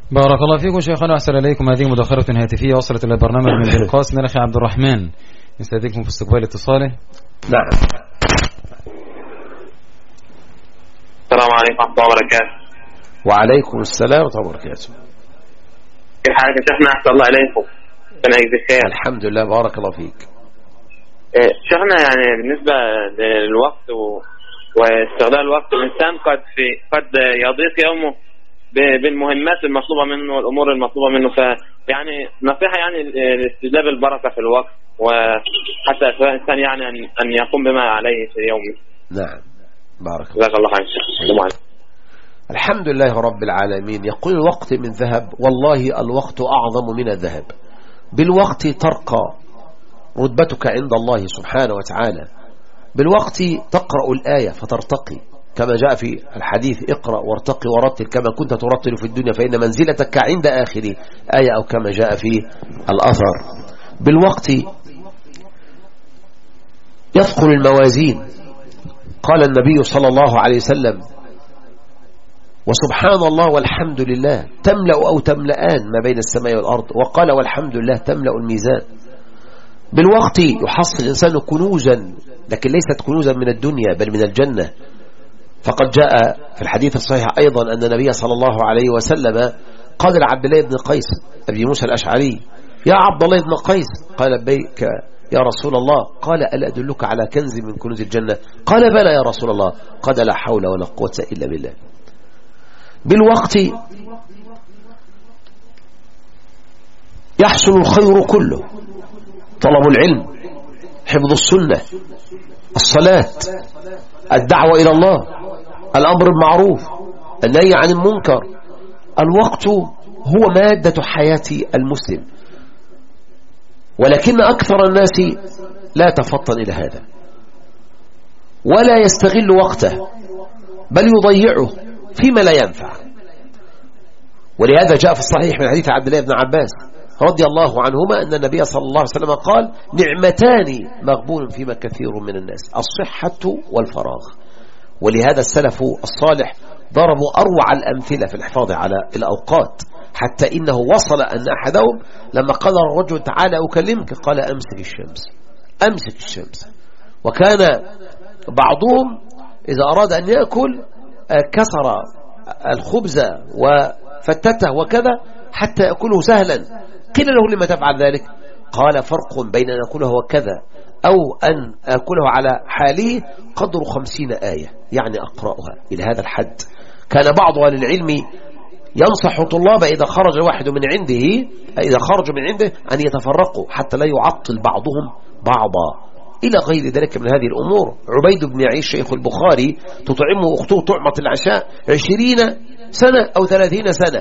بارك الله فيكم شيخنا وأحسن إليكم. هذه مداخلة هاتفية وصلت إلى برنامج من بالقاس من أخي عبد الرحمن، نستأذنكم في استقبال اتصاله. نعم. السلام عليكم ورحمة الله وبركاته. وعليكم السلام ورحمة الله وبركاته. كيف حالك يا شيخنا؟ أحسن الله إليكم. ربنا يجزيك خير. الحمد لله، بارك الله فيك. شيخنا يعني بالنسبة للوقت واستغلال الوقت، الإنسان قد يضيق يومه بالمهمات المطلوبة منه والأمور المطلوبة منه، فيعني نصيحة يعني لاستجلاب البركة في الوقت، وحتى الإنسان يعني أن يقوم بما عليه في يومه. نعم، بارك الله. جزاك الله خير. الحمد لله رب العالمين. يقول الوقت من ذهب، والله الوقت أعظم من الذهب. بالوقت ترقى رتبتك عند الله سبحانه وتعالى، بالوقت تقرأ الآية فترتقي، كما جاء في الحديث: اقرأ وارتقي ورتل كما كنت ترتل في الدنيا فإن منزلتك عند آخر آية، أو كما جاء في الأثر. بالوقت يثقل الموازين. قال النبي صلى الله عليه وسلم: وسبحان الله والحمد لله تملأ أو تملأان ما بين السماء والأرض. وقال: والحمد لله تملأ الميزان. بالوقت يحصل الإنسان كنوزا، لكن ليست كنوزا من الدنيا بل من الجنة. فقد جاء في الحديث الصحيح أيضا أن النبي صلى الله عليه وسلم قال لعبد الله بن قيس أبي موسى الأشعري: يا عبد الله بن قيس. قال: لبيك يا رسول الله. قال: ألا أدلك على كنز من كنوز الجنة؟ قال: بلى يا رسول الله. قال: لا حول ولا قوة إلا بالله. بالوقت يحصل الخير كله: طلب العلم، حفظ السنة، الصلاة، الدعوة إلى الله، الأمر بالمعروف، النهي عن المنكر. الوقت هو مادة حياة المسلم، ولكن أكثر الناس لا يتفطن إلى هذا ولا يستغل وقته، بل يضيعه فيما لا ينفع. ولهذا جاء في الصحيح من حديث عبد الله بن عباس رضي الله عنهما أن النبي صلى الله عليه وسلم قال: نعمتان مغبون فيما كثير من الناس: الصحة والفراغ. ولهذا السلف الصالح ضربوا أروع الأمثلة في الحفاظ على الأوقات، حتى إنه وصل أن أحدهم لما قال الرجل: تعالى أكلمك، قال: أمسك الشمس، أمسك الشمس. وكان بعضهم إذا أراد أن يأكل كسر الخبز وفتته وكذا حتى يأكله سهلا. قيل له: لما تفعل ذلك؟ قال: فرق بين أن أكله وكذا أو أن أكله على حاله قدر 50 آية، يعني أقرأها إلى هذا الحد. كان بعض أهل العلم ينصح طلاب إذا خرج واحد من عنده، إذا خرجوا من عنده، أن يتفرقوا حتى لا يعطل بعضهم بعضا، إلى غير ذلك من هذه الأمور. عبيد بن عيش شيخ البخاري تطعمه أخته طعمة العشاء 20 سنة أو 30 سنة،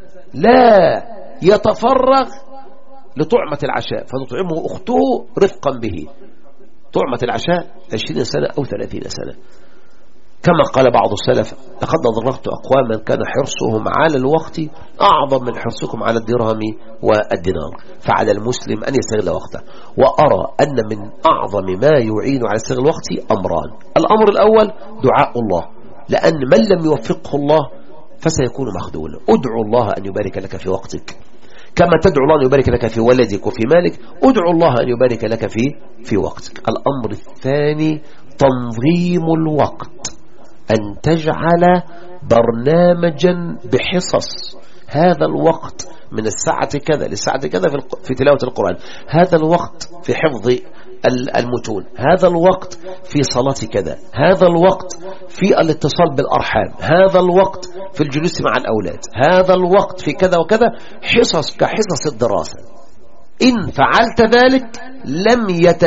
لا يتفرغ لطعمة العشاء، فتطعمه أخته رفقا به طعمة العشاء 20 سنة أو 30 سنة. كما قال بعض السلف: لقد أضررت أقواما كان حرصهم على الوقت أعظم من حرصكم على الدرهم والدينار. فعلى المسلم أن يستغل وقته. وأرى أن من أعظم ما يعين على استغلال الوقت أمران: الأمر الأول دعاء الله، لأن من لم يوفقه الله فسيكون مخذولا. ادعو الله أن يبارك لك في وقتك، كما تدعو الله أن يبارك لك في ولدك وفي مالك، ادعو الله أن يبارك لك في وقتك. الأمر الثاني تنظيم الوقت، أن تجعل برنامجا بحصص. هذا الوقت من الساعة كذا للساعة كذا في تلاوة القرآن، هذا الوقت في حفظ المتون، هذا الوقت في صلاة كذا، هذا الوقت في الاتصال بالأرحام، هذا الوقت في الجلوس مع الأولاد، هذا الوقت في كذا وكذا، حصص كحصص الدراسة. إن فعلت ذلك لم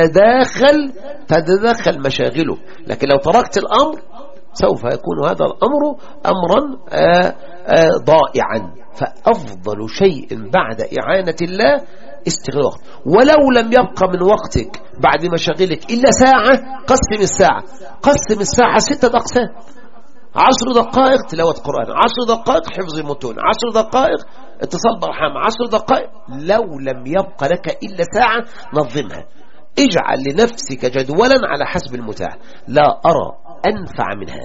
تتداخل مشاغله، لكن لو تركت الأمر سوف يكون هذا الأمر أمرا ضائعا. فأفضل شيء بعد إعانة الله استغلال الوقت. ولو لم يبقى من وقتك بعد مشاغلك إلا ساعة، قسم الساعة، قسم الساعة 6 أقسام: 10 دقائق تلاوة قرآن، 10 دقائق حفظ متون، 10 دقائق اتصال برحام، 10 دقائق. لو لم يبقى لك إلا ساعة نظمها، اجعل لنفسك جدولا على حسب المتاح. لا أرى أنفع من هذا،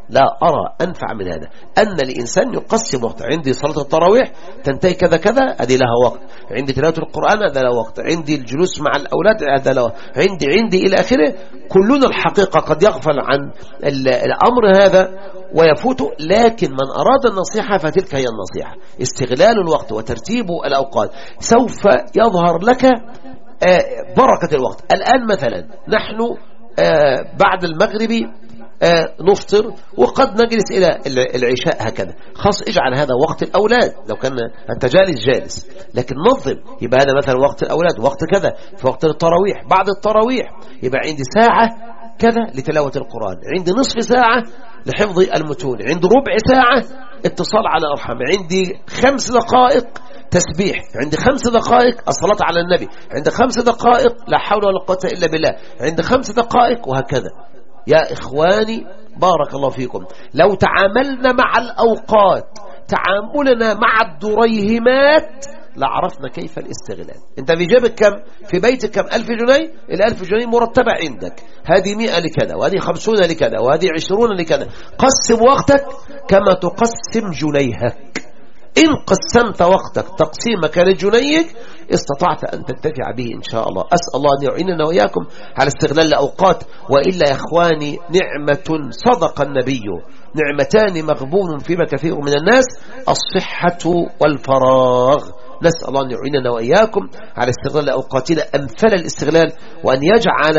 لا أرى أنفع من هذا، أن الإنسان يقسم وقت. عندي صلاة التراويح تنتهي كذا كذا، هذه لها وقت. عندي تلاوة القرآن هذا له وقت. عندي الجلوس مع الأولاد هذا له وقت. عندي إلى آخره. كلنا الحقيقة قد يغفل عن الأمر هذا ويفوته، لكن من أراد النصيحة فتلك هي النصيحة. استغلال الوقت وترتيب الأوقات سوف يظهر لك بركة الوقت. الآن مثلا نحن بعد المغرب نفطر وقد نجلس إلى العشاء هكذا، خاص اجعل هذا وقت الأولاد لو كان أنت جالس، لكن نظم. يبقى هذا مثلا وقت الأولاد، وقت كذا في وقت التراويح. بعد التراويح يبقى عندي ساعة كذا لتلاوة القرآن، عندي نصف ساعة لحفظ المتون، عندي ربع ساعة اتصال على أرحام، عندي 5 دقائق تسبيح، عندي 5 دقائق الصلاة على النبي، عندي 5 دقائق لا حول ولا قوة إلا بالله، عندي 5 دقائق، وهكذا. يا إخواني بارك الله فيكم، لو تعاملنا مع الأوقات تعاملنا مع الدريهمات لعرفنا كيف الاستغلال. انت في جيبك كم؟ في بيتك كم؟ 1000 جنيه. ال1000 جنيه مرتبة عندك، هذه 100 لكذا، وهذه 50 لكذا، وهذه 20 لكذا. قسم وقتك كما تقسم جنيهك. إن قسمت وقتك تقسيمك لجنيك استطعت أن تنتفع به إن شاء الله. أسأل الله أن يعيننا وإياكم على استغلال الأوقات. وإلا يا إخواني نعمة صدق النبي، نعمتان مغبون فيما كثير من الناس، الصحة والفراغ. نسأل الله أن يعيننا وإياكم على استغلال أوقاتنا أمثل الاستغلال، وأن يجعل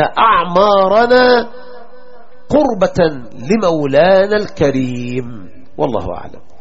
أعمارنا قربة لمولانا الكريم. والله أعلم.